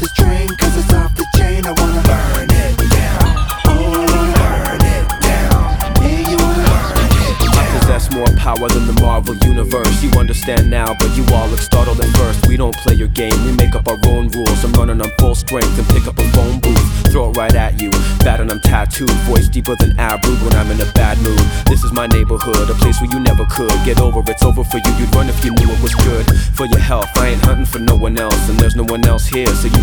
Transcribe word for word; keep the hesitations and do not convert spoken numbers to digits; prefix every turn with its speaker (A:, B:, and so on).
A: this train, cause it's off the chain. I wanna burn it down. Oh, I wanna burn it down. Yeah, you wanna burn it down.
B: I possess more power than the Marvel Universe. You understand now, but you all look startled at first. We don't play your game, we make up our own rules. I'm running on full strength and pick up a phone booth, throw it right at you. Bad and I'm tattooed, voice deeper than Abrud when I'm in a bad mood. This is my neighborhood, a place where you never could get over. It's over for you, you'd run if you knew it was good for your health. I ain't hunting for no one else, and there's no one else here, so you